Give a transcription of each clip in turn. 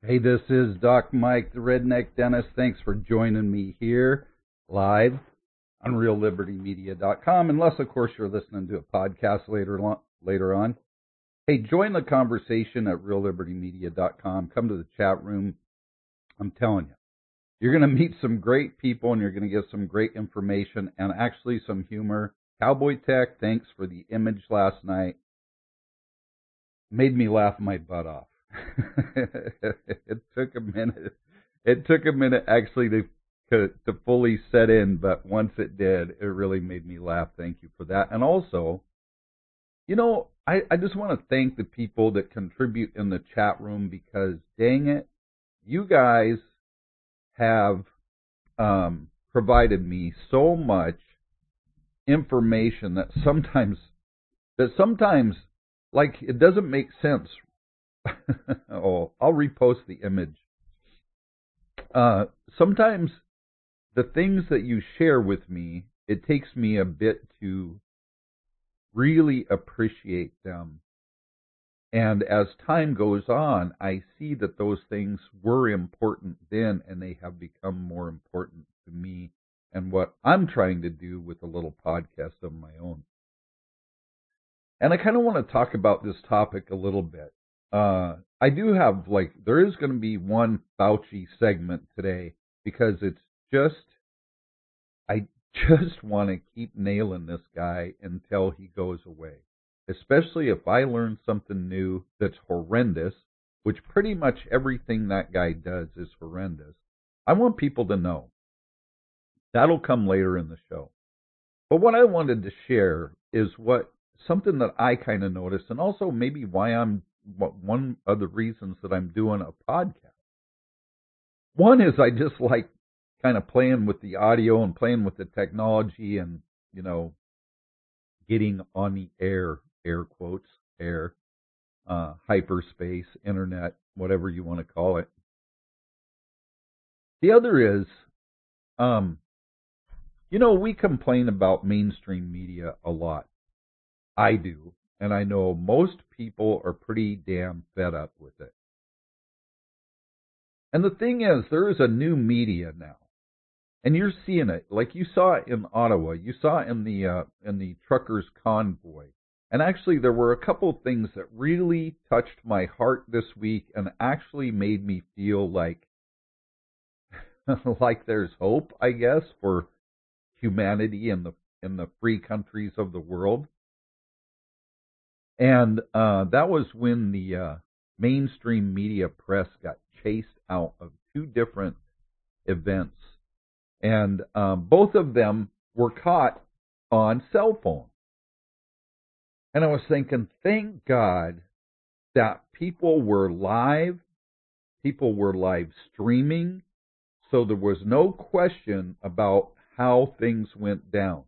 Hey, this is Doc Mike, the Redneck Dentist. Thanks for joining me here live on RealLibertyMedia.com, unless, of course, you're listening to a podcast later on. Hey, join the conversation at RealLibertyMedia.com. Come to the chat room. I'm telling you, you're going to meet some great people, and you're going to get some great information and actually some humor. Cowboy Tech, thanks for the image last night. Made me laugh my butt off. It took a minute. It took a minute actually to fully set in, but once it did, it really made me laugh. Thank you for that. And also, I just want to thank the people that contribute in the chat room because, dang it, you guys have provided me so much information that sometimes like it doesn't make sense. Oh, I'll repost the image. Sometimes the things that you share with me, it takes me a bit to really appreciate them. And as time goes on, I see that those things were important then, and they have become more important to me and what I'm trying to do with a little podcast of my own. And I kind of want to talk about this topic a little bit. I do have, there is going to be one Fauci segment today because I just want to keep nailing this guy until he goes away. Especially if I learn something new that's horrendous, which pretty much everything that guy does is horrendous. I want people to know. That'll come later in the show. But what I wanted to share is something that I kind of noticed, and also maybe one of the reasons that I'm doing a podcast. One is I just like kind of playing with the audio and playing with the technology and, getting on the air quotes, hyperspace, internet, whatever you want to call it. The other is, we complain about mainstream media a lot. I do. And I know most people are pretty damn fed up with it. And the thing is, there is a new media now. And you're seeing it. Like you saw it in Ottawa. You saw it in the truckers' convoy. And actually, there were a couple of things that really touched my heart this week and actually made me feel like there's hope, I guess, for humanity in the free countries of the world. And that was when the mainstream media press got chased out of two different events. And both of them were caught on cell phones. And I was thinking, thank God that people were live streaming, so there was no question about how things went down.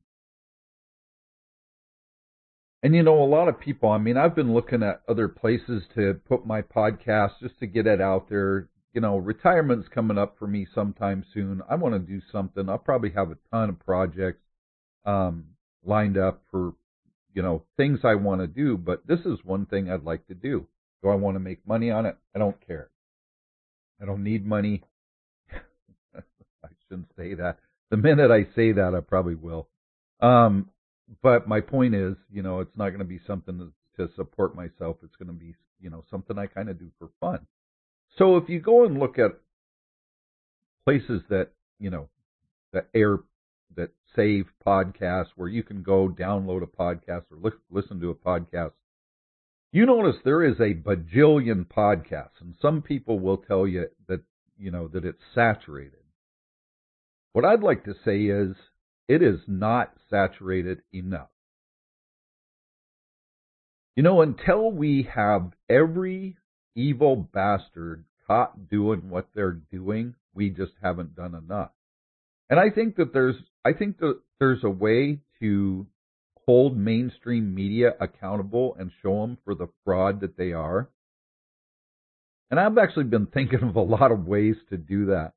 And a lot of people, I've been looking at other places to put my podcast just to get it out there. Retirement's coming up for me sometime soon. I want to do something. I'll probably have a ton of projects lined up for, things I want to do. But this is one thing I'd like to do. Do I want to make money on it? I don't care. I don't need money. I shouldn't say that. The minute I say that, I probably will. But my point is, it's not going to be something to support myself. It's going to be, something I kind of do for fun. So if you go and look at places that, that save podcasts, where you can go download a podcast or listen to a podcast, you notice there is a bajillion podcasts. And some people will tell you that, that it's saturated. What I'd like to say is, it is not saturated enough. Until we have every evil bastard caught doing what they're doing, we just haven't done enough. And I think that there's a way to hold mainstream media accountable and show them for the fraud that they are. And I've actually been thinking of a lot of ways to do that.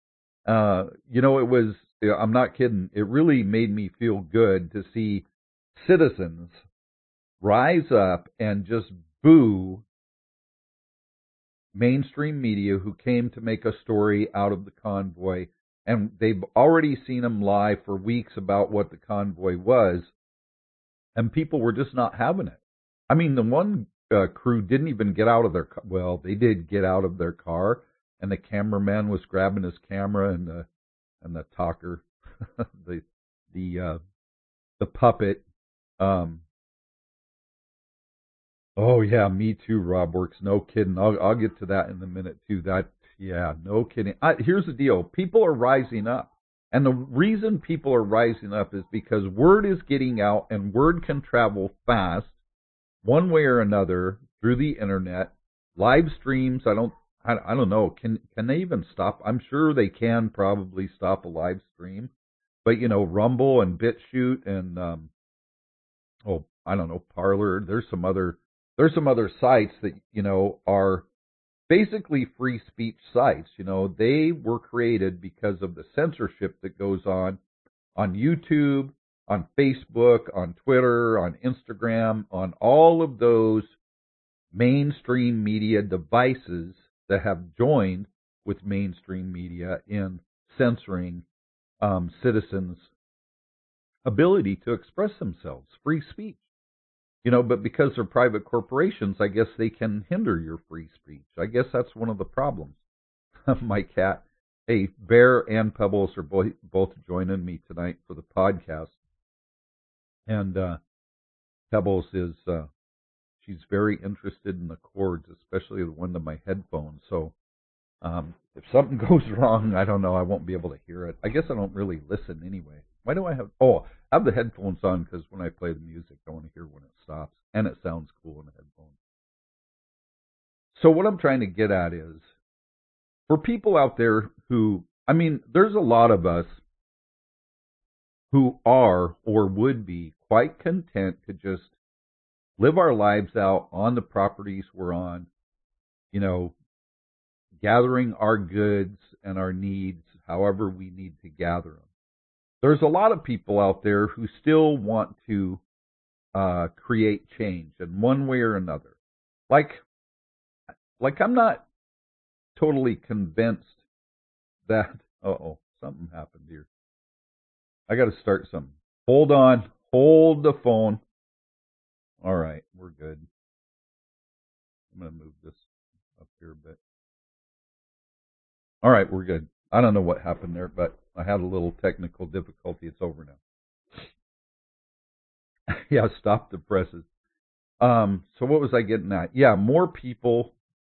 I'm not kidding. It really made me feel good to see citizens rise up and just boo mainstream media who came to make a story out of the convoy, and they've already seen them lie for weeks about what the convoy was, and people were just not having it. I mean, the one crew didn't even get out of their car. Well, they did get out of their car, and the cameraman was grabbing his camera, and the talker, the puppet. Oh yeah, me too, Rob Works. No kidding. I'll get to that in a minute too. Yeah, no kidding. Here's the deal. People are rising up. And the reason people are rising up is because word is getting out, and word can travel fast one way or another through the internet. Live streams, I don't know. Can they even stop? I'm sure they can probably stop a live stream. But Rumble and BitChute and I don't know, Parler. There's some other sites that are basically free speech sites. They were created because of the censorship that goes on YouTube, on Facebook, on Twitter, on Instagram, on all of those mainstream media devices that have joined with mainstream media in censoring citizens' ability to express themselves, free speech. But because they're private corporations, I guess they can hinder your free speech. I guess that's one of the problems. My cat, hey, Bear and Pebbles are both joining me tonight for the podcast. And Pebbles is, she's very interested in the cords, especially the one to my headphones. So if something goes wrong, I don't know, I won't be able to hear it. I guess I don't really listen anyway. Why do I have... I have the headphones on because when I play the music, I want to hear when it stops. And it sounds cool in the headphones. So what I'm trying to get at is, for people out there who... there's a lot of us who are or would be quite content to just live our lives out on the properties we're on, gathering our goods and our needs however we need to gather them. There's a lot of people out there who still want to create change in one way or another. Like I'm not totally convinced that... something happened here. I got to start something. Hold on. Hold the phone. All right, we're good. I'm going to move this up here a bit. All right, we're good. I don't know what happened there, but I had a little technical difficulty. It's over now. Yeah, stop the presses. So what was I getting at? Yeah, more people,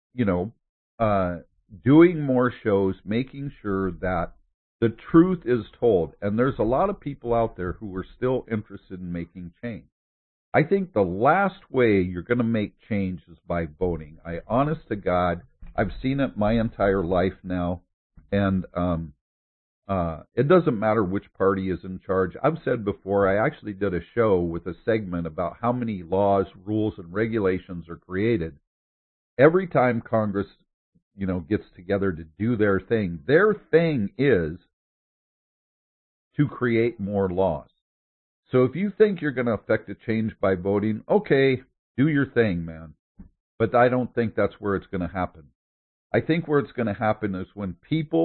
doing more shows, making sure that the truth is told. And there's a lot of people out there who are still interested in making change. I think the last way you're going to make change is by voting. Honest to God, I've seen it my entire life now, and it doesn't matter which party is in charge. I've said before, I actually did a show with a segment about how many laws, rules, and regulations are created every time Congress, gets together to do their thing. Their thing is to create more laws. So if you think you're going to affect a change by voting, okay, do your thing, man. But I don't think that's where it's going to happen. I think where it's going to happen is when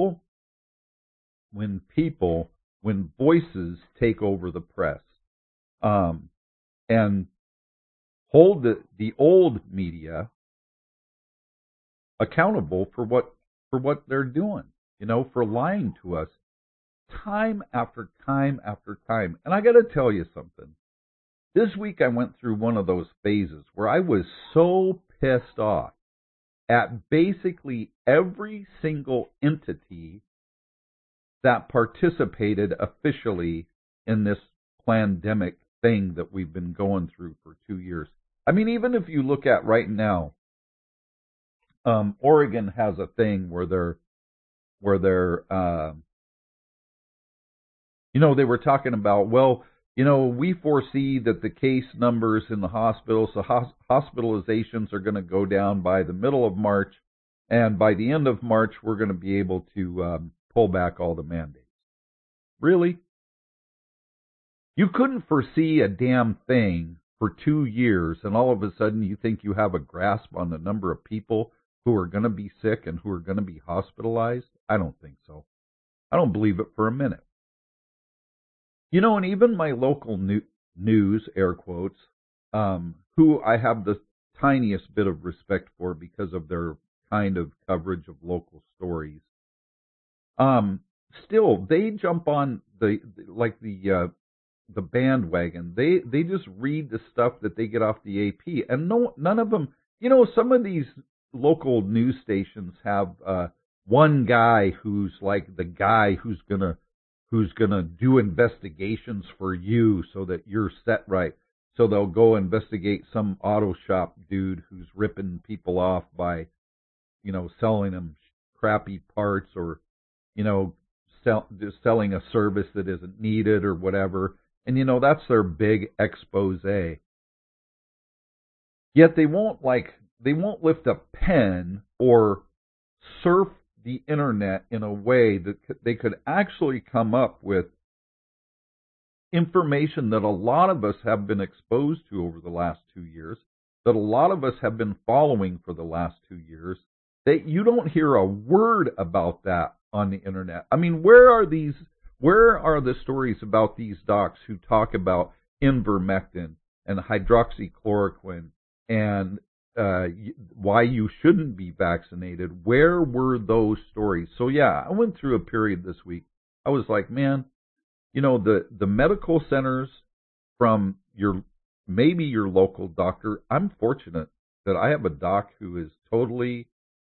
voices take over the press, and hold the old media accountable for what they're doing, for lying to us time after time after time. And I got to tell you something. This week I went through one of those phases where I was so pissed off at basically every single entity that participated officially in this pandemic thing that we've been going through for 2 years. Even if you look at right now, Oregon has a thing where they're they were talking about, we foresee that the case numbers in the hospitals, the hospitalizations are going to go down by the middle of March, and by the end of March, we're going to be able to pull back all the mandates. Really? You couldn't foresee a damn thing for 2 years, and all of a sudden you think you have a grasp on the number of people who are going to be sick and who are going to be hospitalized? I don't think so. I don't believe it for a minute. And even my local news, air quotes, who I have the tiniest bit of respect for because of their kind of coverage of local stories, still they jump on the bandwagon. They just read the stuff that they get off the AP, and none of them. Some of these local news stations have one guy who's like the guy who's gonna do investigations for you so that you're set right. So they'll go investigate some auto shop dude who's ripping people off by, selling them crappy parts or, just selling a service that isn't needed or whatever. And, that's their big expose. Yet they won't lift a pen or surf the internet in a way that they could actually come up with information that a lot of us have been exposed to over the last 2 years, that a lot of us have been following for the last 2 years, that you don't hear a word about that on the internet. I mean, where are the stories about these docs who talk about ivermectin and hydroxychloroquine and why you shouldn't be vaccinated? Where were those stories? So yeah, I went through a period this week. I was like, man, the medical centers from maybe your local doctor. I'm fortunate that I have a doc who is totally,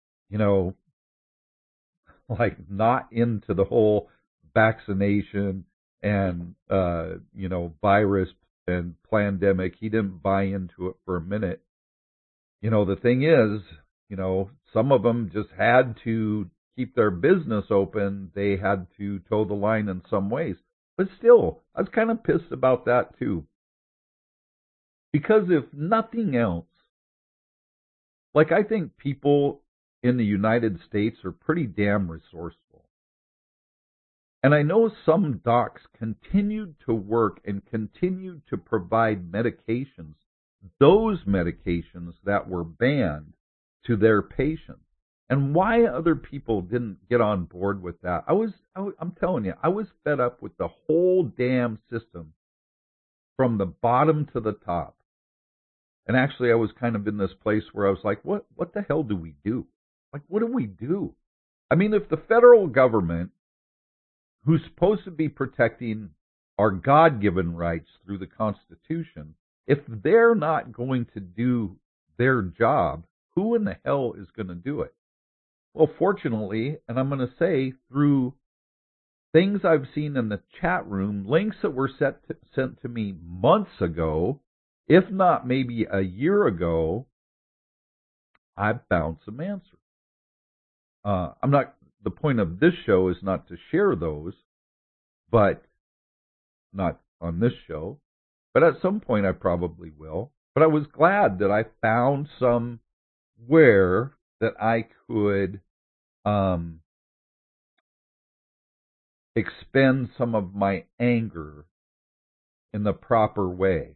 not into the whole vaccination and virus and pandemic. He didn't buy into it for a minute. The thing is, some of them just had to keep their business open. They had to toe the line in some ways. But still, I was kind of pissed about that too. Because if nothing else, I think people in the United States are pretty damn resourceful. And I know some docs continued to work and continued to provide medications, those medications that were banned, to their patients. And why other people didn't get on board with that, I'm telling you, I was fed up with the whole damn system from the bottom to the top. And actually, I was kind of in this place where I was like, what the hell do we do? What do we do? I mean, if the federal government, who's supposed to be protecting our God-given rights through the Constitution, if they're not going to do their job, who in the hell is going to do it? Well, fortunately, and I'm going to say through things I've seen in the chat room, links that were sent to me months ago, if not maybe a year ago, I've found some answers. The point of this show is not to share those, but not on this show, but at some point I probably will. But I was glad that I found somewhere that I could expend some of my anger in the proper way.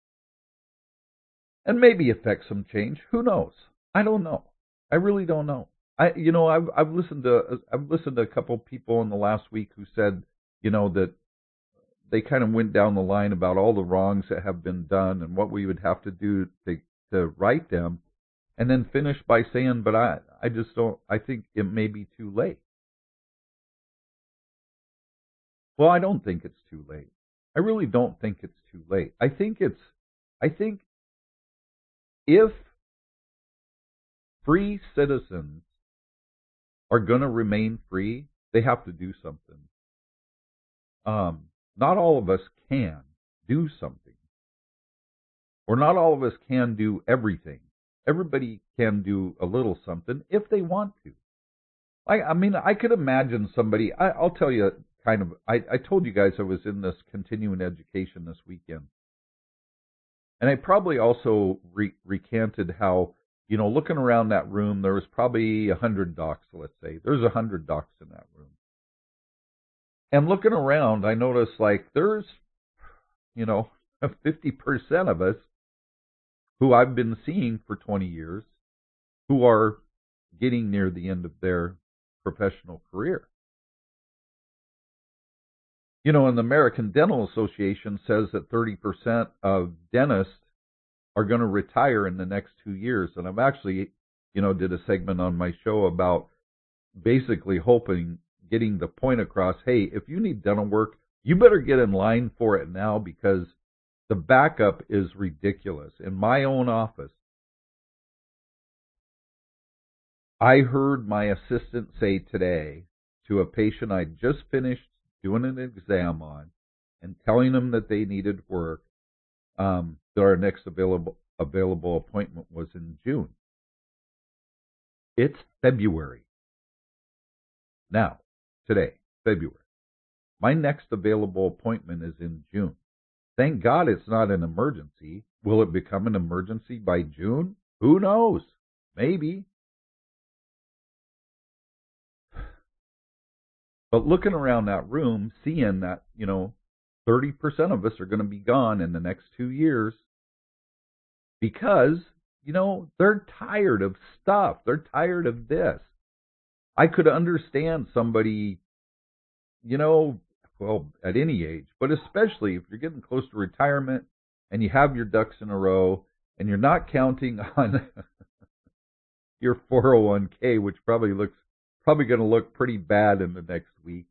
And maybe affect some change. Who knows? I don't know. I really don't know. I've listened to a couple people in the last week who said, that they kind of went down the line about all the wrongs that have been done and what we would have to do to right them, and then finish by saying, but I just don't, I think it may be too late. Well, I don't think it's too late. I really don't think it's too late. I think if free citizens are going to remain free, they have to do something. Not all of us can do something. Or not all of us can do everything. Everybody can do a little something if they want to. I mean, I could imagine somebody, I'll tell you I told you guys I was in this continuing education this weekend. And I probably also recanted how, looking around that room, there was probably 100 docs, let's say. There's 100 docs in that room. And looking around, I noticed there's, 50% of us who I've been seeing for 20 years who are getting near the end of their professional career. And the American Dental Association says that 30% of dentists are going to retire in the next 2 years. And I've actually, did a segment on my show about basically getting the point across, hey, if you need dental work, you better get in line for it now, because the backup is ridiculous. In my own office, I heard my assistant say today to a patient I'd just finished doing an exam on and telling them that they needed work, that our next available appointment was in June. It's February. Now, today, February. My next available appointment is in June. Thank God it's not an emergency. Will it become an emergency by June? Who knows? Maybe. But looking around that room, seeing that, 30% of us are going to be gone in the next 2 years because, they're tired of stuff. They're tired of this. I could understand somebody, well, at any age, but especially if you're getting close to retirement and you have your ducks in a row and you're not counting on your 401k, which probably going to look pretty bad in the next week.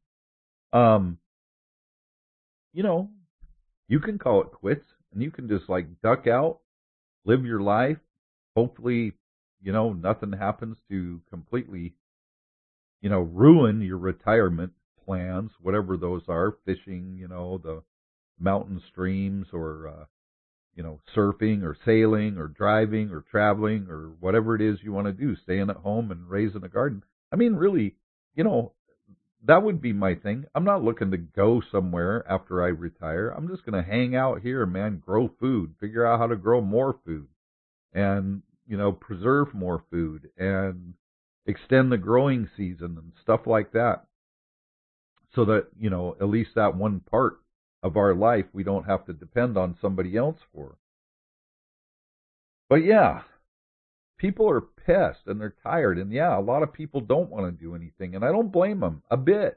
You can call it quits and you can just duck out, live your life. Hopefully, nothing happens to completely, ruin your retirement plans, whatever those are, fishing, the mountain streams, or, surfing or sailing or driving or traveling or whatever it is you want to do, staying at home and raising a garden. I mean, really, that would be my thing. I'm not looking to go somewhere after I retire. I'm just going to hang out here, man, grow food, figure out how to grow more food and, preserve more food and extend the growing season and stuff like that. So that, at least that one part of our life we don't have to depend on somebody else for. But yeah, people are pissed and they're tired. And yeah, a lot of people don't want to do anything. And I don't blame them a bit.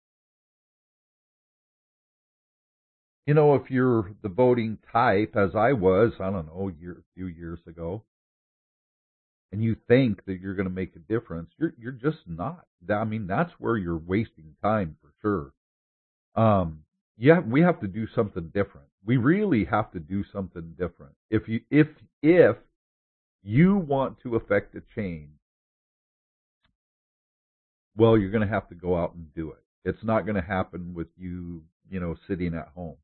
If you're the voting type, as I was, I don't know, a few years ago, and you think that you're going to make a difference, you're just not. I mean, that's where you're wasting time for sure. Yeah, we have to do something different. We really have to do something different. If you want to affect a change, well, you're going to have to go out and do it. It's not going to happen with you, sitting at home.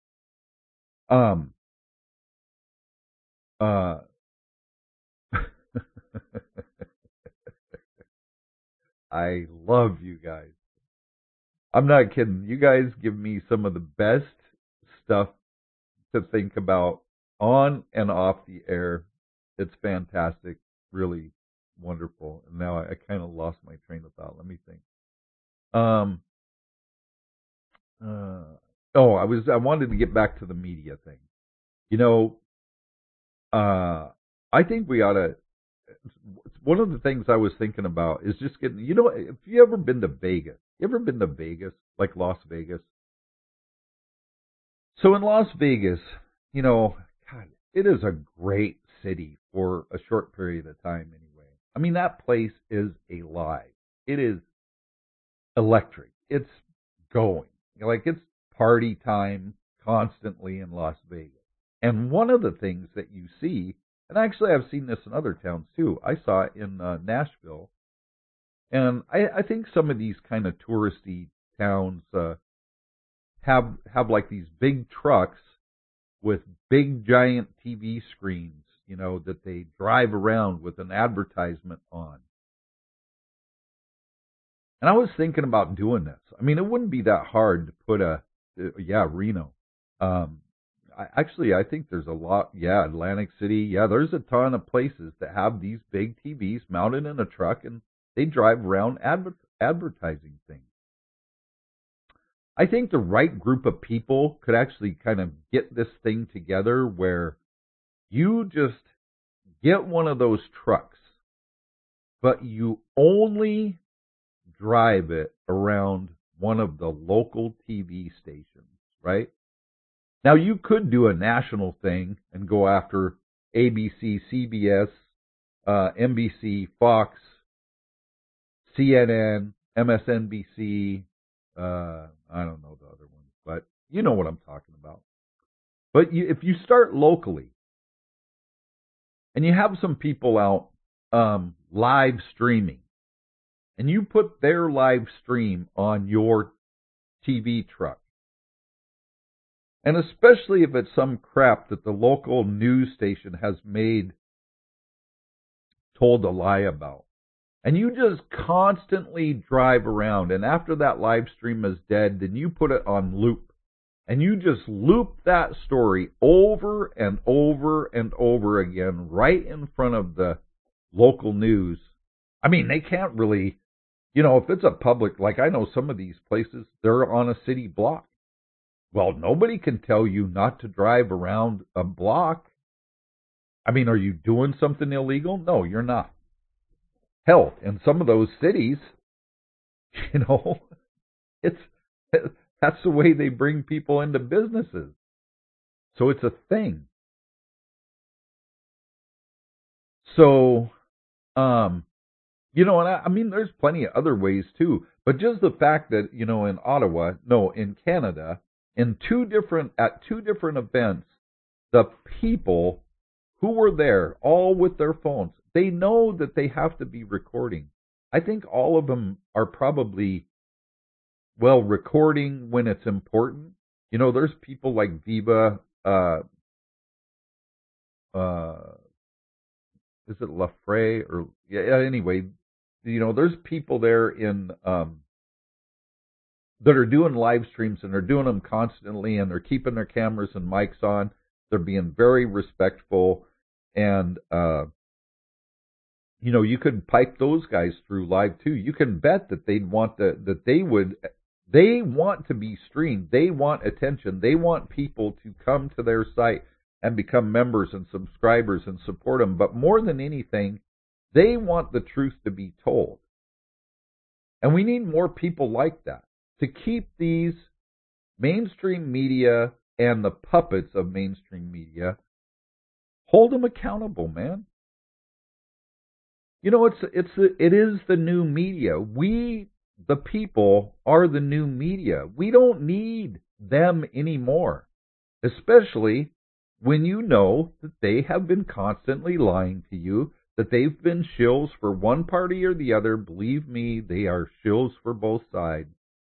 I love you guys. I'm not kidding. You guys give me some of the best stuff to think about on and off the air. It's fantastic. Really wonderful. And now I kind of lost my train of thought. Let me think. I wanted to get back to the media thing. I think we ought to. One of the things I was thinking about is just getting. If you ever been to Vegas, like Las Vegas? So in Las Vegas, God, it is a great city for a short period of time anyway. I mean, that place is alive. It is electric. It's going. It's party time constantly in Las Vegas. And one of the things that you see, and actually I've seen this in other towns too. I saw it in Nashville. And I think some of these kind of touristy towns have like these big trucks with big giant TV screens, that they drive around with an advertisement on. And I was thinking about doing this. I mean, it wouldn't be that hard to put Reno. I think there's a lot. Yeah, Atlantic City. Yeah, there's a ton of places that have these big TVs mounted in a truck, and they drive around advertising things. I think the right group of people could actually kind of get this thing together where you just get one of those trucks but you only drive it around one of the local TV stations, right? Now, you could do a national thing and go after ABC, CBS, NBC, Fox, CNN, MSNBC, I don't know the other ones, but you know what I'm talking about. But if you start locally and you have some people out live streaming, and you put their live stream on your TV truck, and especially if it's some crap that the local news station has told a lie about, and you just constantly drive around, and after that live stream is dead, then you put it on loop, and you just loop that story over and over and over again right in front of the local news. I mean, they can't really, if it's a public, like I know some of these places, they're on a city block. Well, nobody can tell you not to drive around a block. I mean, are you doing something illegal? No, you're not. Hell, in some of those cities, it's that's the way they bring people into businesses. So it's a thing. So, and I mean, there's plenty of other ways too. But just the fact that, in Canada, at two different events, the people who were there, all with their phones, they know that they have to be recording. I think all of them are probably, recording when it's important. There's people like Viva, is it Lafray or anyway, there's people there in that are doing live streams, and they're doing them constantly, and they're keeping their cameras and mics on. They're being very respectful, and you could pipe those guys through live too. You can bet that they want to be streamed. They want attention. They want people to come to their site and become members and subscribers and support them. But more than anything, they want the truth to be told. And we need more people like that to keep these mainstream media and the puppets of mainstream media, hold them accountable, man. It is the new media. We, the people, are the new media. We don't need them anymore, especially when you know that they have been constantly lying to you, that they've been shills for one party or the other. Believe me, they are shills for both sides.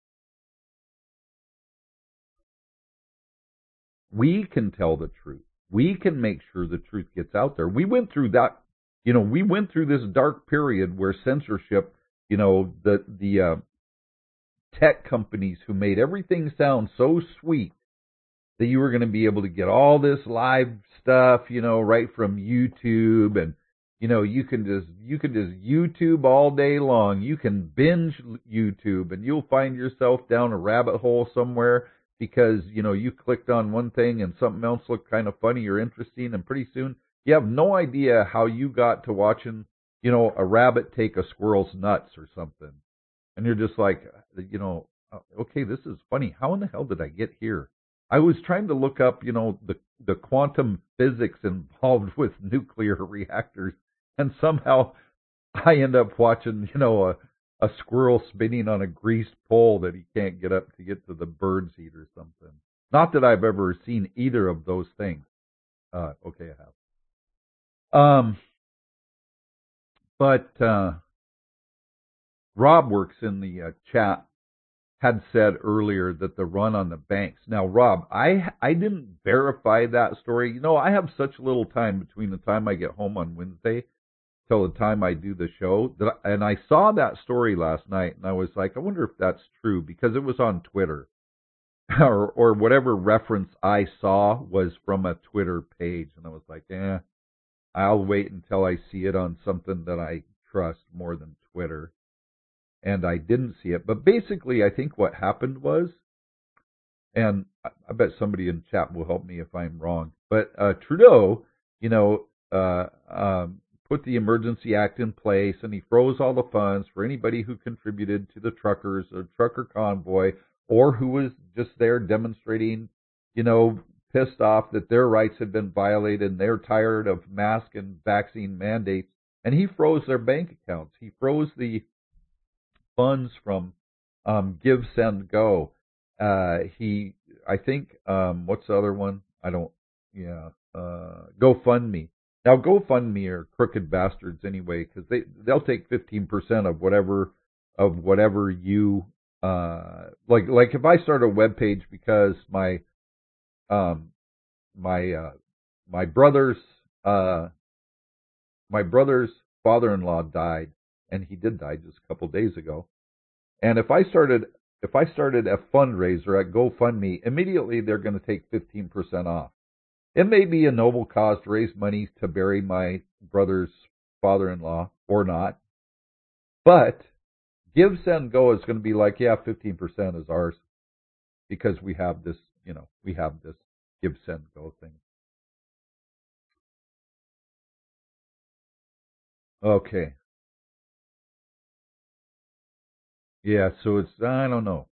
We can tell the truth. We can make sure the truth gets out there. We went through that. We went through this dark period where censorship, the tech companies who made everything sound so sweet that you were going to be able to get all this live stuff, right from YouTube, and you can just YouTube all day long. You can binge YouTube, and you'll find yourself down a rabbit hole somewhere because you clicked on one thing and something else looked kind of funny or interesting, and pretty soon you have no idea how you got to watching a rabbit take a squirrel's nuts or something, and you're just like, okay, this is funny. How in the hell did I get here? I was trying to look up, the quantum physics involved with nuclear reactors, and somehow I end up watching, a squirrel spinning on a greased pole that he can't get up to get to the bird's eat or something. Not that I've ever seen either of those things. Okay, I have. But Rob works in the chat, had said earlier that the run on the banks. Now, Rob, I didn't verify that story. I have such little time between the time I get home on Wednesday till the time I do the show, and I saw that story last night, and I was like, I wonder if that's true, because it was on Twitter, or whatever reference I saw was from a Twitter page, and I was like, I'll wait until I see it on something that I trust more than Twitter. And I didn't see it. But basically, I think what happened was, and I bet somebody in chat will help me if I'm wrong, but Trudeau, put put the Emergency Act in place, and he froze all the funds for anybody who contributed to the truckers or trucker convoy, or who was just there demonstrating, pissed off that their rights had been violated and they're tired of mask and vaccine mandates. And he froze their bank accounts. He froze the funds from Give, Send, Go. I think, what's the other one? GoFundMe. Now, GoFundMe are crooked bastards anyway, because they'll take 15% of whatever you like if I start a web page because my brother's father-in-law died, and he did die just a couple days ago. And if I started a fundraiser at GoFundMe, immediately they're going to take 15% off. It may be a noble cause to raise money to bury my brother's father-in-law or not, but Give, Send, Go is going to be like, yeah, 15% is ours because we have this, Give, Send, Go thing. Okay. Yeah, so I don't know.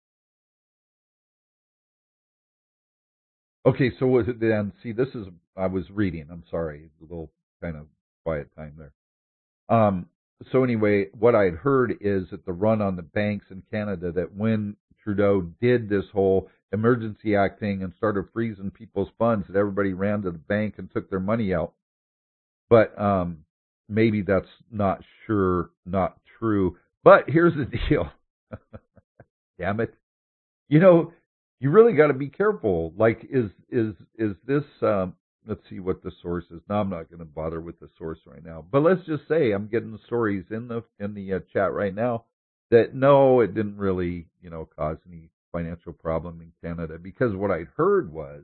Okay, so was it then? See, I was reading. I'm sorry, a little kind of quiet time there. So anyway, what I'd heard is that the run on the banks in Canada, that when Trudeau did this whole Emergency Act thing and started freezing people's funds, that everybody ran to the bank and took their money out. But maybe that's not true. But here's the deal. Damn it. You really got to be careful. Like, is this? Let's see what the source is. No, I'm not going to bother with the source right now. But let's just say I'm getting stories in the chat right now that no, it didn't really cause any financial problem in Canada, because what I'd heard was,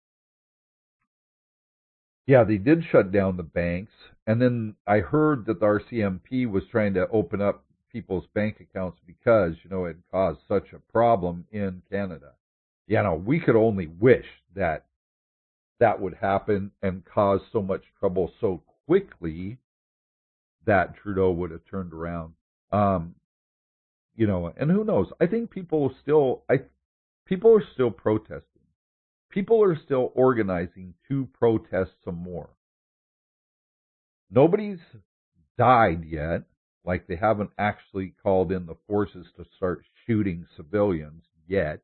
yeah, they did shut down the banks, and then I heard that the RCMP was trying to open up people's bank accounts because it caused such a problem in Canada. We could only wish that would happen and cause so much trouble so quickly that Trudeau would have turned around. And who knows? I think people are still protesting. People are still organizing to protest some more. Nobody's died yet. Like, they haven't actually called in the forces to start shooting civilians yet.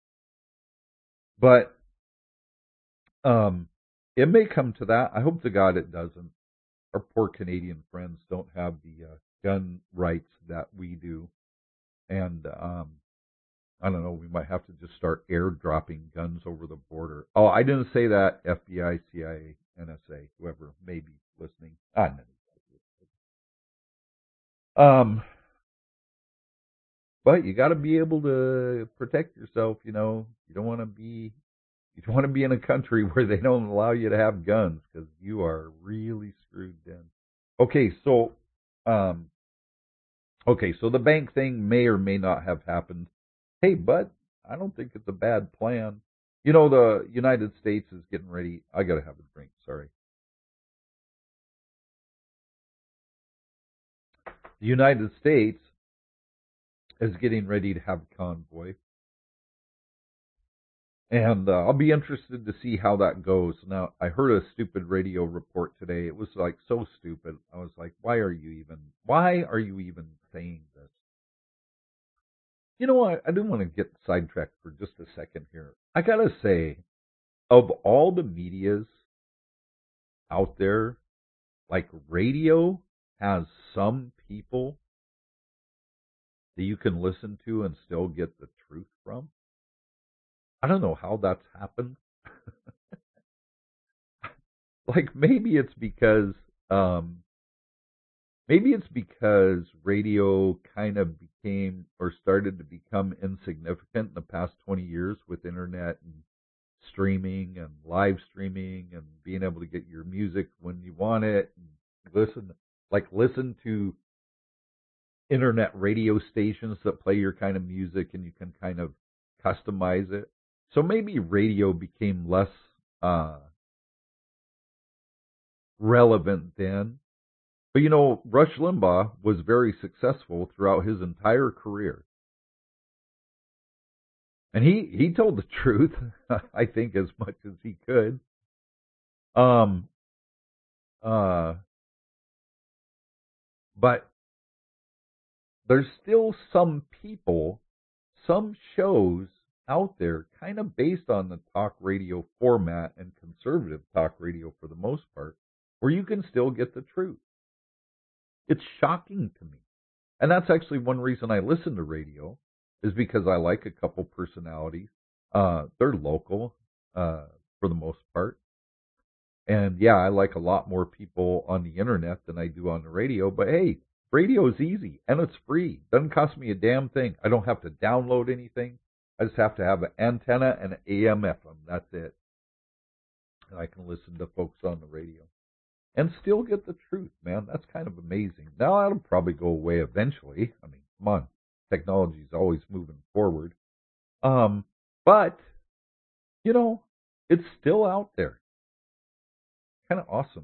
But it may come to that. I hope to God it doesn't. Our poor Canadian friends don't have the gun rights that we do. And I don't know, we might have to just start airdropping guns over the border. Oh, I didn't say that. FBI, CIA, NSA, whoever may be listening. But you got to be able to protect yourself. You don't want to be in a country where they don't allow you to have guns, because you are really screwed then. Okay, so the bank thing may or may not have happened. Hey, but I don't think it's a bad plan. The United States is getting ready. I got to have a drink, sorry. The United States is getting ready to have a convoy. And I'll be interested to see how that goes. Now, I heard a stupid radio report today. It was like so stupid. I was like, why are you even saying this? You know what? I do want to get sidetracked for just a second here. I gotta say, of all the medias out there, like, radio has some people that you can listen to and still get the truth from. I don't know how that's happened. Like, maybe it's because radio kind of became or started to become insignificant in the past 20 years with internet and streaming and live streaming and being able to get your music when you want it and listen to internet radio stations that play your kind of music, and you can kind of customize it. So maybe radio became less relevant then. But Rush Limbaugh was very successful throughout his entire career. And he told the truth, I think, as much as he could. But there's still some people, some shows out there kind of based on the talk radio format and conservative talk radio for the most part, where you can still get the truth. It's shocking to me. And that's actually one reason I listen to radio, is because I like a couple personalities. They're local for the most part. And yeah, I like a lot more people on the internet than I do on the radio. But hey, radio is easy and it's free. Doesn't cost me a damn thing. I don't have to download anything. I just have to have an antenna and an AM FM. That's it. And I can listen to folks on the radio and still get the truth, man. That's kind of amazing. Now, that'll probably go away eventually. I mean, come on. Technology is always moving forward. But, it's still out there. Kind of awesome.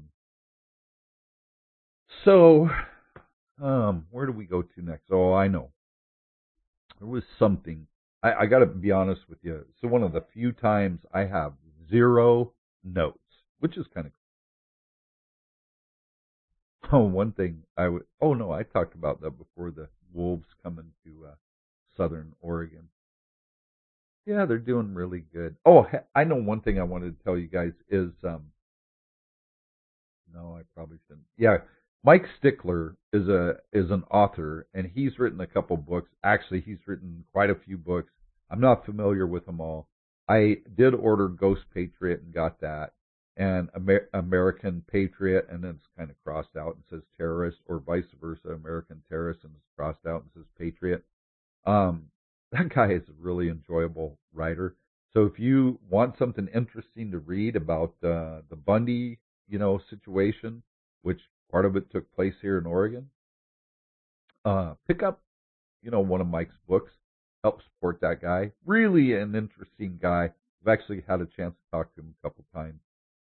So, where do we go to next? Oh, I know. There was something. I got to be honest with you. So one of the few times I have 0 notes, which is kind of cool. Oh, one thing I talked about that before, the wolves coming to southern Oregon. Yeah, they're doing really good. Oh, I know one thing I wanted to tell you guys is, no, I probably shouldn't. Yeah, Mike Stickler is an author, and he's written a couple books. Actually, he's written quite a few books. I'm not familiar with them all. I did order Ghost Patriot and got that, and American Patriot, and then it's kind of crossed out and says terrorist, or vice versa, American terrorist, and it's crossed out and says Patriot. That guy is a really enjoyable writer. So if you want something interesting to read about the Bundy, situation, which part of it took place here in Oregon, pick up, one of Mike's books. Help support that guy. Really an interesting guy. I've actually had a chance to talk to him a couple times.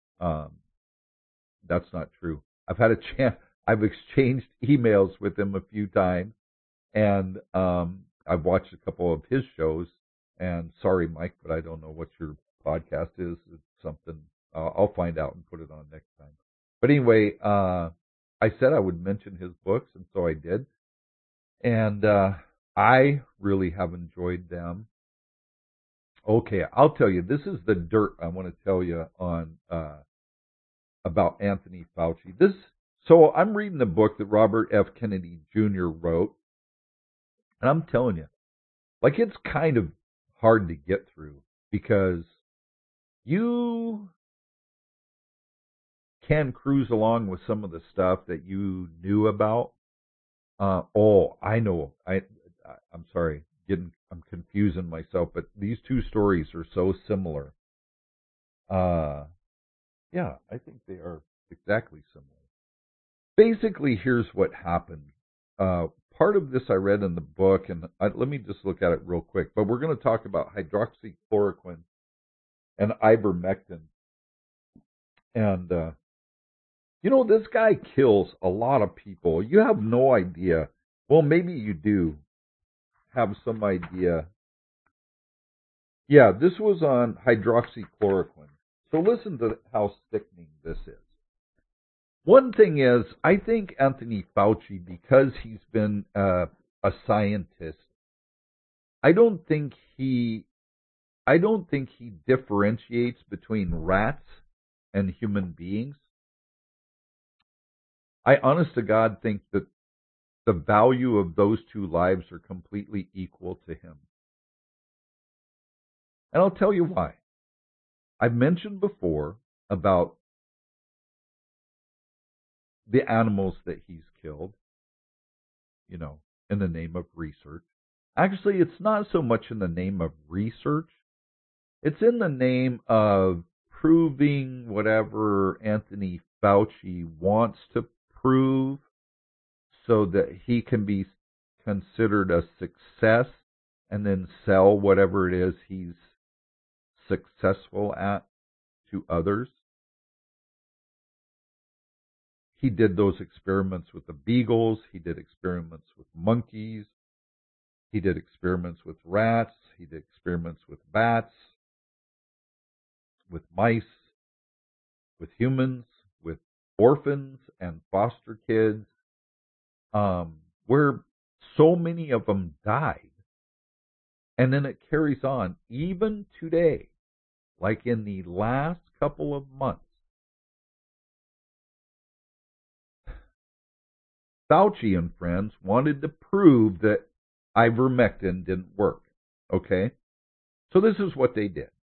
That's not true. I've exchanged emails with him a few times, and I've watched a couple of his shows. And sorry, Mike, but I don't know what your podcast is. It's something I'll find out and put it on next time. But anyway, I said I would mention his books, and so I did. And I really have enjoyed them. Okay, I'll tell you, this is the dirt I want to tell you on about Anthony Fauci. So I'm reading the book that Robert F. Kennedy Jr. wrote, and I'm telling you, like, it's kind of hard to get through because you can cruise along with some of the stuff that you knew about. I know. I'm sorry, I'm confusing myself, but these two stories are so similar. Yeah, I think they are exactly similar. Basically, here's what happened. Part of this I read in the book, and let me just look at it real quick. But we're going to talk about hydroxychloroquine and ivermectin. And, this guy kills a lot of people. You have no idea. Well, maybe you do have some idea. Yeah, this was on hydroxychloroquine. So listen to how sickening this is. One thing is, I think Anthony Fauci, because he's been a scientist, I don't think he differentiates between rats and human beings. I honest to God think that the value of those two lives are completely equal to him. And I'll tell you why. I've mentioned before about the animals that he's killed, in the name of research. Actually, it's not so much in the name of research. It's in the name of proving whatever Anthony Fauci wants to prove so that he can be considered a success and then sell whatever it is he's successful at to others. He did those experiments with the beagles. He did experiments with monkeys. He did experiments with rats. He did experiments with bats, with mice, with humans, with orphans and foster kids, where so many of them died. And then it carries on even today, like in the last couple of months. Fauci and friends wanted to prove that ivermectin didn't work. Okay? So this is what they did.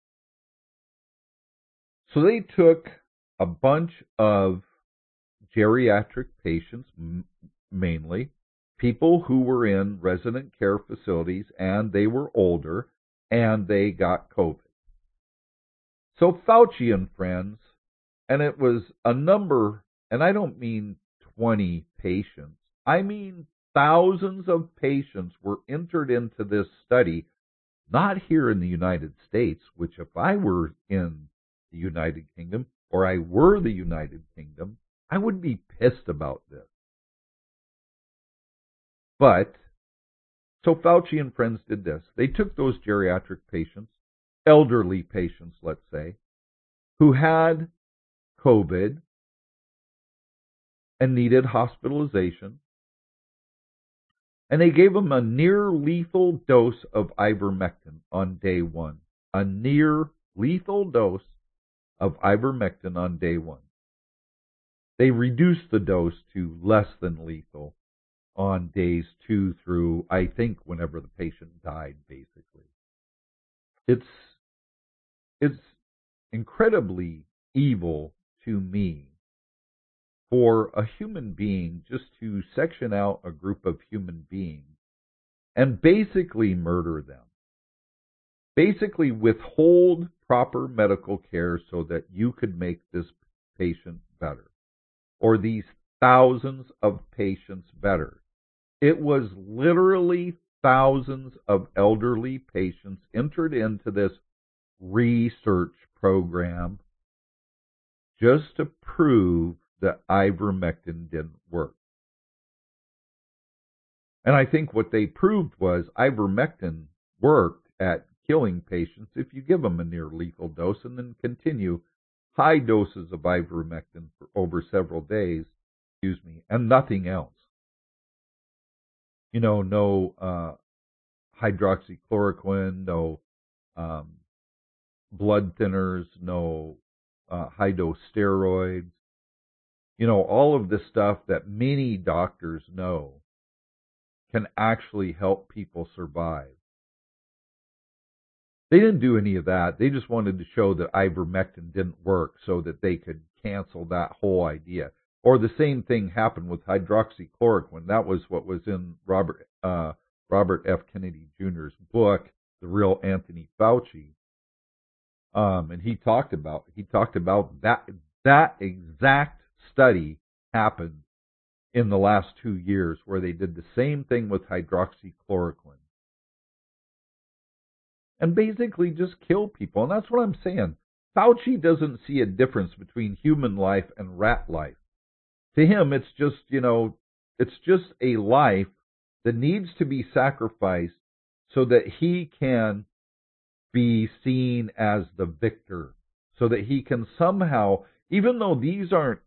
So they took a bunch of geriatric patients, mainly, people who were in resident care facilities, and they were older, and they got COVID. So Fauci and friends, and it was a number, and I don't mean 20 patients, I mean thousands of patients were entered into this study, not here in the United States, which if I were in the United Kingdom, or I were the United Kingdom, I would be pissed about this. But, so Fauci and friends did this. They took those geriatric patients, elderly patients, let's say, who had COVID and needed hospitalization, and they gave them a near-lethal dose of ivermectin on day one. A near-lethal dose of ivermectin on day one. They reduced the dose to less than lethal on days 2 through, I think, whenever the patient died, basically. It's incredibly evil to me for a human being just to section out a group of human beings and basically murder them. Basically withhold proper medical care so that you could make this patient better, or these thousands of patients better. It was literally thousands of elderly patients entered into this research program just to prove that ivermectin didn't work. And I think what they proved was ivermectin worked at killing patients if you give them a near-lethal dose and then continue high doses of ivermectin for over several days, and nothing else. No hydroxychloroquine, no blood thinners, no high-dose steroids. All of this stuff that many doctors know can actually help people survive. They didn't do any of that. They just wanted to show that ivermectin didn't work so that they could cancel that whole idea. Or the same thing happened with hydroxychloroquine. That was what was in Robert F. Kennedy Jr.'s book, The Real Anthony Fauci. And he talked about that exact study happened in the last 2 years where they did the same thing with hydroxychloroquine. And basically just kill people. And that's what I'm saying. Fauci doesn't see a difference between human life and rat life. To him, it's just, it's just a life that needs to be sacrificed so that he can be seen as the victor, so that he can somehow, even though these aren't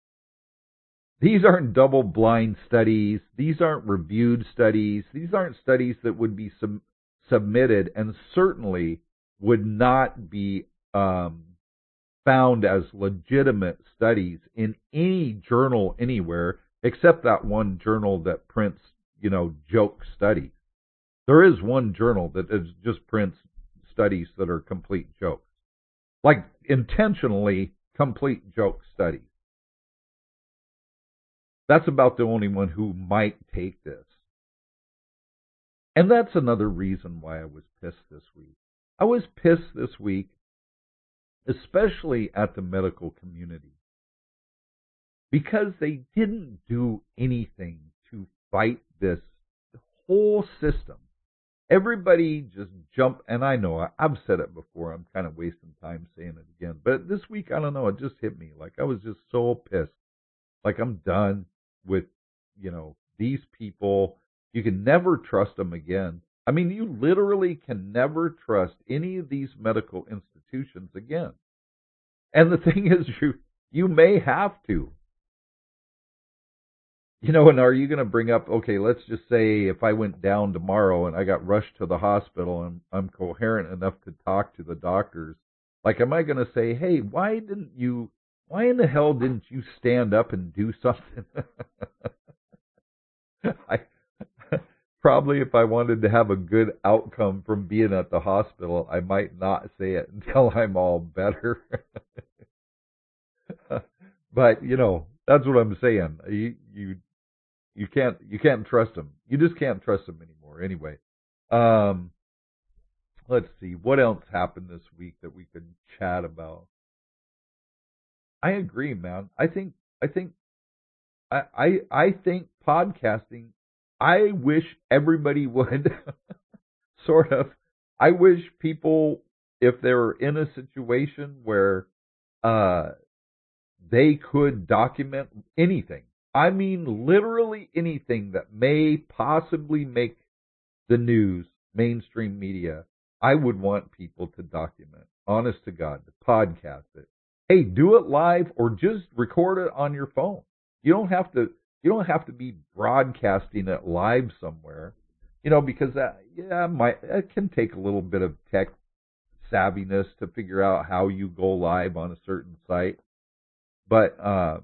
double-blind studies, these aren't reviewed studies, these aren't studies that would be submitted and certainly would not be found as legitimate studies in any journal anywhere except that one journal that prints, joke studies. There is one journal that just prints studies that are complete jokes. Like intentionally complete joke studies. That's about the only one who might take this. And that's another reason why I was pissed this week. I was pissed this week, especially at the medical community, because they didn't do anything to fight this whole system. Everybody just jumped, and I know I've said it before, I'm kind of wasting time saying it again, but this week, I don't know, it just hit me. Like I was just so pissed Like, I'm done with, these people. You can never trust them again. I mean, you literally can never trust any of these medical institutions again. And the thing is, you may have to. And are you going to bring up, okay, let's just say if I went down tomorrow and I got rushed to the hospital and I'm coherent enough to talk to the doctors, like, am I going to say, hey, why in the hell didn't you stand up and do something? I probably, if I wanted to have a good outcome from being at the hospital, I might not say it until I'm all better. But, that's what I'm saying. You can't trust them. You just can't trust them anymore. Anyway, let's see what else happened this week that we could chat about. I agree, man. I think podcasting. I wish everybody would sort of. I wish people, if they're in a situation where they could document anything. I mean, literally anything that may possibly make the news, mainstream media. I would want people to document. Honest to God, to podcast it. Hey, do it live or just record it on your phone. You don't have to be broadcasting it live somewhere. Because that can take a little bit of tech savviness to figure out how you go live on a certain site. But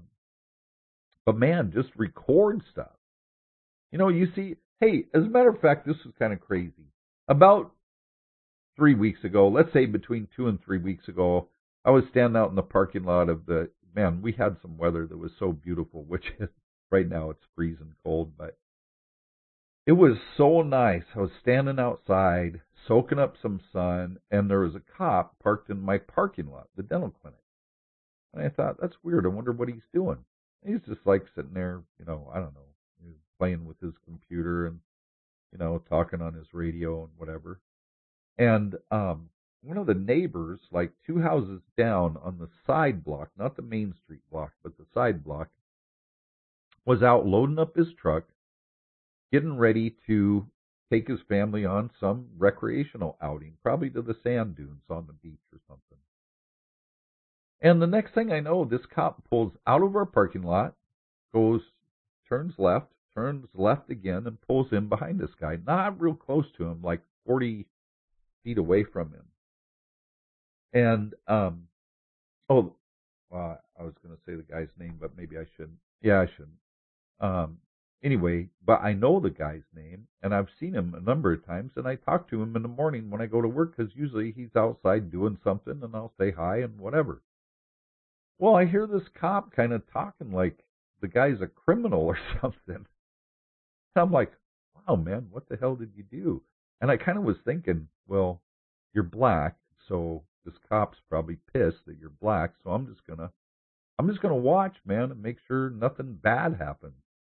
man, just record stuff. You see, hey, as a matter of fact, this was kind of crazy. About 3 weeks ago, let's say between 2 and 3 weeks ago, I was standing out in the parking lot of we had some weather that was so beautiful, which is, right now it's freezing cold, but it was so nice. I was standing outside, soaking up some sun, and there was a cop parked in my parking lot, the dental clinic. And I thought, that's weird. I wonder what he's doing. And he's just like sitting there, I don't know, he was playing with his computer and, talking on his radio and whatever. And one of the neighbors, like 2 houses down on the side block, not the main street block, but the side block, was out loading up his truck, getting ready to take his family on some recreational outing, probably to the sand dunes on the beach or something. And the next thing I know, this cop pulls out of our parking lot, turns left again, and pulls in behind this guy, not real close to him, like 40 feet away from him. And, I was going to say the guy's name, but maybe I shouldn't. Yeah, I shouldn't. Anyway, but I know the guy's name, and I've seen him a number of times, and I talk to him in the morning when I go to work, because usually he's outside doing something, and I'll say hi and whatever. Well, I hear this cop kind of talking like the guy's a criminal or something. I'm like, wow, man, what the hell did you do? And I kind of was thinking, well, you're black, so this cop's probably pissed that you're black, so I'm just gonna watch, man, and make sure nothing bad happens.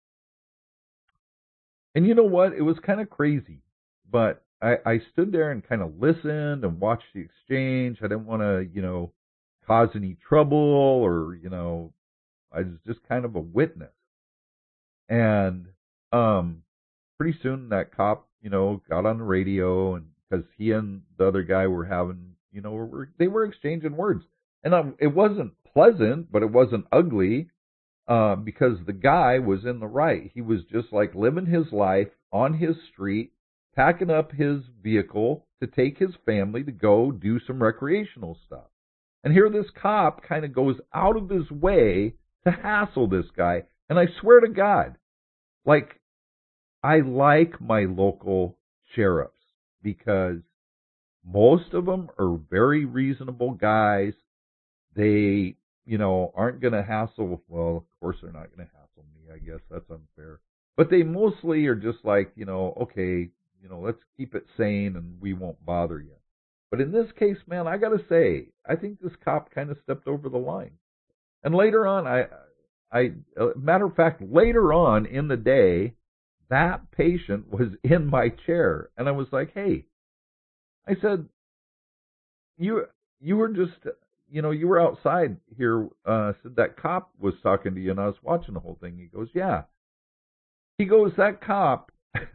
And you know what? It was kind of crazy, but I stood there and kind of listened and watched the exchange. I didn't want to, cause any trouble or, I was just kind of a witness. And pretty soon that cop, got on the radio, and because he and the other guy were having, they were exchanging words. And it wasn't pleasant, but it wasn't ugly, because the guy was in the right. He was just like living his life on his street, packing up his vehicle to take his family to go do some recreational stuff. And here this cop kind of goes out of his way to hassle this guy. And I swear to God, like, I like my local sheriffs because most of them are very reasonable guys. They, aren't going to hassle. Well, of course they're not going to hassle me. I guess that's unfair. But they mostly are just like, okay, let's keep it sane and we won't bother you. But in this case, man, I got to say, I think this cop kind of stepped over the line. And later on, matter of fact, later on in the day, that patient was in my chair. And I was like, hey, I said, you were just, you were outside here, said that cop was talking to you and I was watching the whole thing. He goes, yeah. He goes, that cop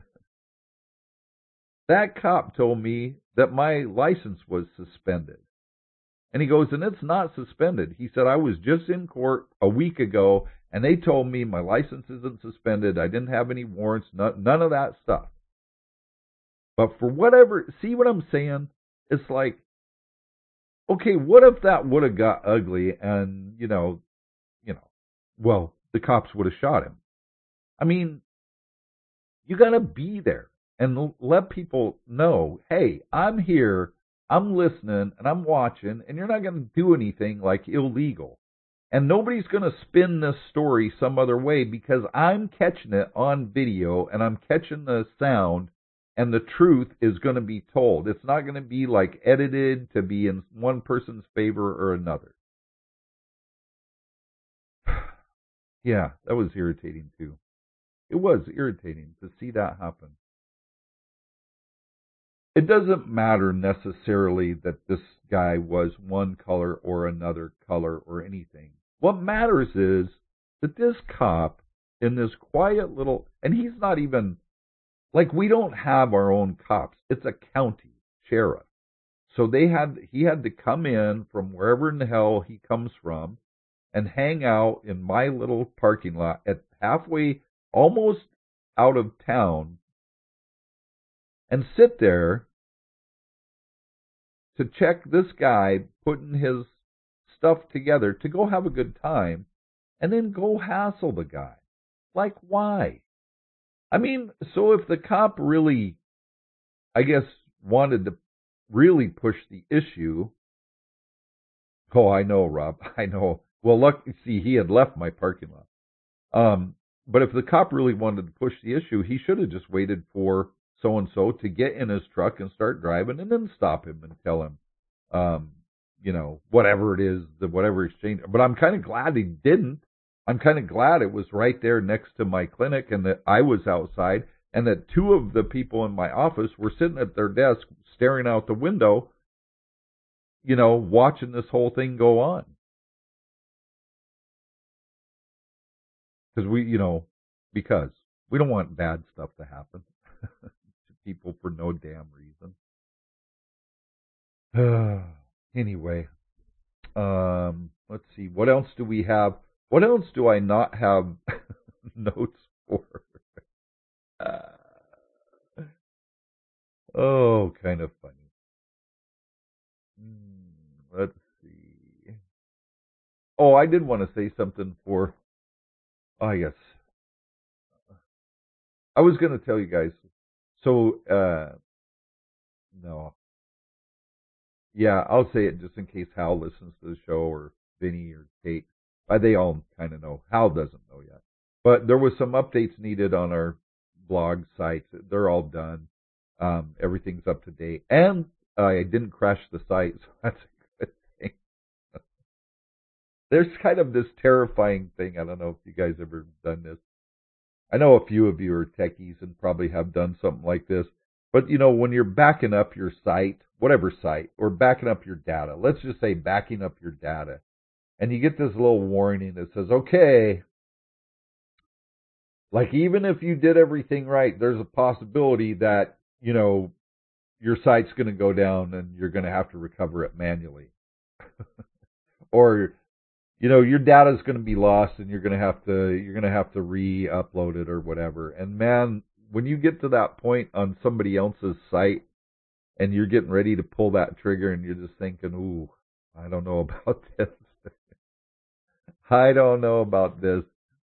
told me that my license was suspended. And he goes, and it's not suspended. He said, I was just in court a week ago, and they told me my license isn't suspended. I didn't have any warrants, none of that stuff. But for whatever, see what I'm saying? It's like, okay, what if that would have got ugly and, well, the cops would have shot him? I mean, you got to be there and let people know, hey, I'm here, I'm listening, and I'm watching, and you're not going to do anything like illegal. And nobody's going to spin this story some other way because I'm catching it on video and I'm catching the sound, and the truth is going to be told. It's not going to be like edited to be in one person's favor or another. Yeah, that was irritating too. It was irritating to see that happen. It doesn't matter necessarily that this guy was one color or another color or anything. What matters is that this cop in this quiet little, and he's not even, like, we don't have our own cops. It's a county sheriff. So he had to come in from wherever in the hell he comes from and hang out in my little parking lot at halfway, almost out of town, and sit there to check this guy putting his stuff together to go have a good time and then go hassle the guy. Like, why? I mean, so if the cop really, I guess, wanted to really push the issue, oh, I know, Rob, I know. Well, look, see, he had left my parking lot. But if the cop really wanted to push the issue, he should have just waited for so-and-so to get in his truck and start driving and then stop him and tell him, whatever it is, whatever exchange. But I'm kind of glad he didn't. I'm kind of glad it was right there next to my clinic and that I was outside and that two of the people in my office were sitting at their desk staring out the window, watching this whole thing go on. Because because we don't want bad stuff to happen to people for no damn reason. Anyway, let's see. What else do we have? What else do I not have notes for? Kind of funny. Let's see. Oh, I did want to say something for. I guess I was going to tell you guys. So, no. Yeah, I'll say it just in case Hal listens to the show or Vinny or Kate. They all kind of know. Hal doesn't know yet. But there was some updates needed on our blog sites. They're all done. Everything's up to date. And I didn't crash the site, so that's a good thing. There's kind of this terrifying thing. I don't know if you guys ever done this. I know a few of you are techies and probably have done something like this. But, when you're backing up your site, whatever site, or backing up your data, let's just say backing up your data, and you get this little warning that says, okay, like even if you did everything right, there's a possibility that, your site's going to go down and you're going to have to recover it manually. Or, your data is going to be lost and you're going to have to re-upload it or whatever. And man, when you get to that point on somebody else's site and you're getting ready to pull that trigger and you're just thinking, ooh, I don't know about this. I don't know about this.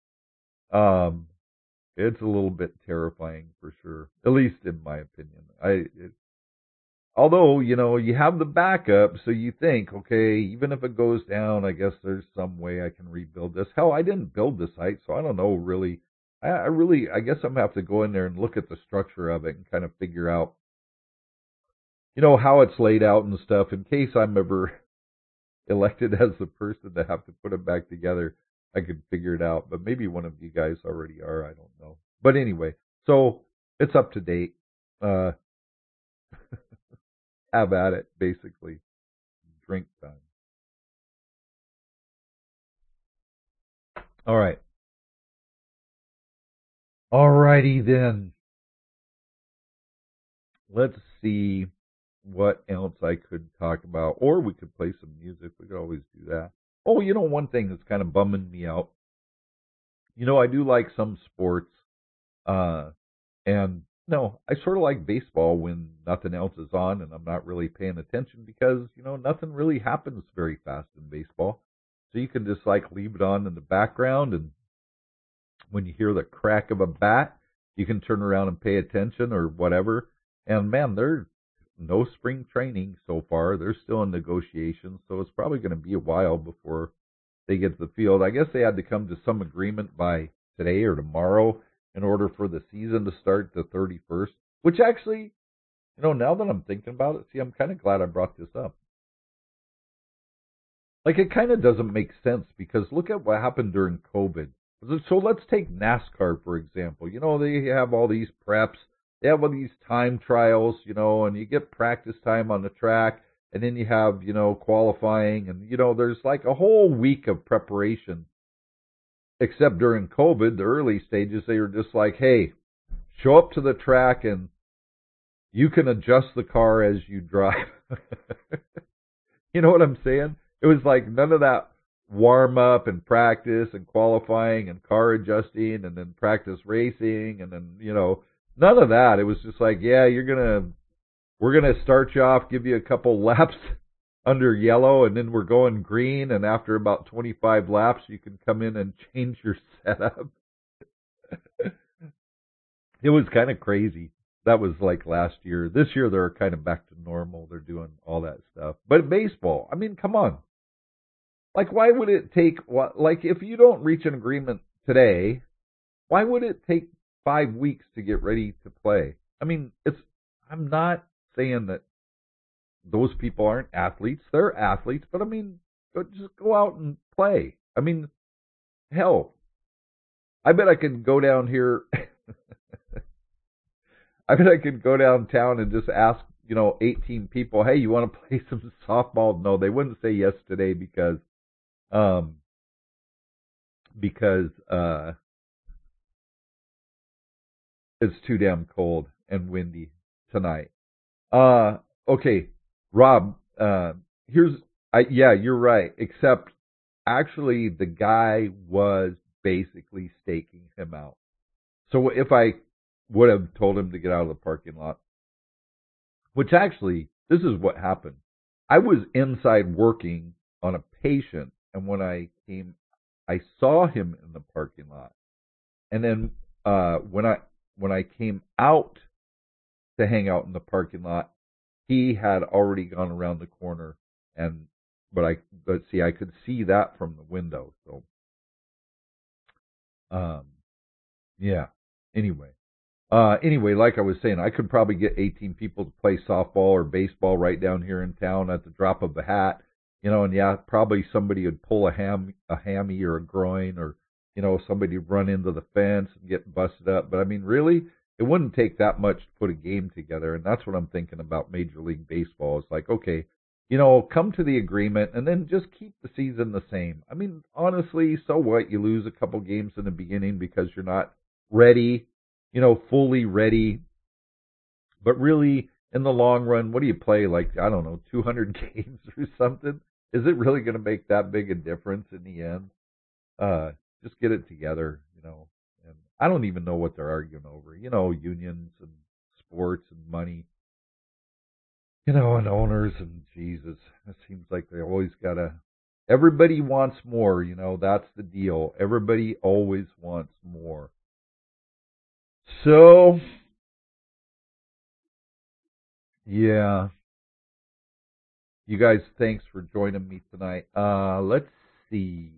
It's a little bit terrifying for sure, at least in my opinion. Although, you have the backup, so you think, okay, even if it goes down, I guess there's some way I can rebuild this. Hell, I didn't build the site, so I don't know really. I guess I'm going to have to go in there and look at the structure of it and kind of figure out, how it's laid out and stuff in case I'm ever elected as the person to have to put it back together. I could figure it out, but maybe one of you guys already are. I don't know. But anyway, so it's up to date. Have at it, basically. Drink time. All right. All righty then. Let's see what else I could talk about. Or we could play some music. We could always do that. Oh, one thing that's kind of bumming me out. I do like some sports. And no, I sort of like baseball when nothing else is on and I'm not really paying attention because, nothing really happens very fast in baseball. So you can just like leave it on in the background, and when you hear the crack of a bat, you can turn around and pay attention or whatever. And man, there's no spring training so far. They're still in negotiations, so it's probably going to be a while before they get to the field. I guess they had to come to some agreement by today or tomorrow in order for the season to start the 31st, which actually, now that I'm thinking about it, see, I'm kind of glad I brought this up. Like, it kind of doesn't make sense because look at what happened during COVID. So let's take NASCAR, for example. They have all these preps. They have all these time trials, and you get practice time on the track, and then you have, qualifying, and, there's like a whole week of preparation. Except during COVID, the early stages, they were just like, hey, show up to the track and you can adjust the car as you drive. You know what I'm saying? It was like none of that warm up and practice and qualifying and car adjusting and then practice racing and then, none of that. It was just like, yeah, we're going to start you off, give you a couple laps under yellow, and then we're going green, and after about 25 laps, you can come in and change your setup. It was kind of crazy. That was like last year. This year, they're kind of back to normal. They're doing all that stuff. But baseball, I mean, come on. Like, why would it take, like, if you don't reach an agreement today, why would it take 5 weeks to get ready to play? I mean, I'm not saying that those people aren't athletes. They're athletes, but I mean, just go out and play. I mean, hell, I bet I could go down here. I bet I could go downtown and just ask, 18 people, hey, you want to play some softball? No, they wouldn't say yes today because it's too damn cold and windy tonight. Okay, Rob, yeah, you're right. Except, actually, the guy was basically staking him out. So if I would have told him to get out of the parking lot, which actually, this is what happened. I was inside working on a patient, and when I came, I saw him in the parking lot. And then when I came out to hang out in the parking lot, he had already gone around the corner, but I could see that from the window. So, yeah. Anyway, like I was saying, I could probably get 18 people to play softball or baseball right down here in town at the drop of a hat. And yeah, probably somebody would pull a hammy or a groin, or somebody would run into the fence and get busted up. But I mean, really, it wouldn't take that much to put a game together, and that's what I'm thinking about Major League Baseball. It's like, okay, come to the agreement and then just keep the season the same. I mean, honestly, so what? You lose a couple games in the beginning because you're not ready, fully ready. But really, in the long run, what do you play? Like, I don't know, 200 games or something? Is it really going to make that big a difference in the end? Just get it together, And I don't even know what they're arguing over. Unions and sports and money, and owners, and Jesus. It seems like they always everybody wants more, that's the deal. Everybody always wants more. So, yeah. You guys, thanks for joining me tonight. Let's see.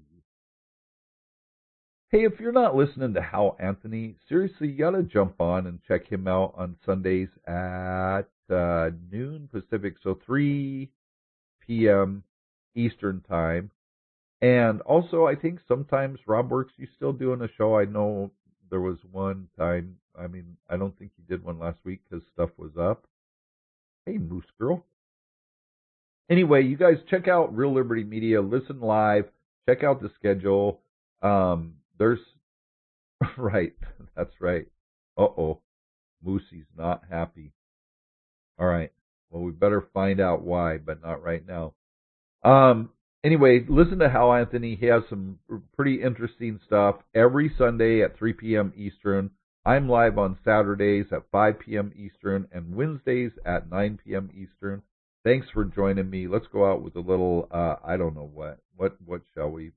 Hey, if you're not listening to Hal Anthony, seriously, you gotta jump on and check him out on Sundays at noon Pacific, so 3 p.m. Eastern time. And also, I think sometimes Rob Works, you still doing a show. I know there was one time. I mean, I don't think you did one last week because stuff was up. Hey, Moose Girl. Anyway, you guys check out Real Liberty Media. Listen live. Check out the schedule. There's right. That's right. Uh-oh. Moosey's not happy. All right. Well, we better find out why, but not right now. Anyway, listen to Hal Anthony. He has some pretty interesting stuff every Sunday at 3 p.m. Eastern. I'm live on Saturdays at 5 p.m. Eastern and Wednesdays at 9 p.m. Eastern. Thanks for joining me. Let's go out with a little, I don't know what shall we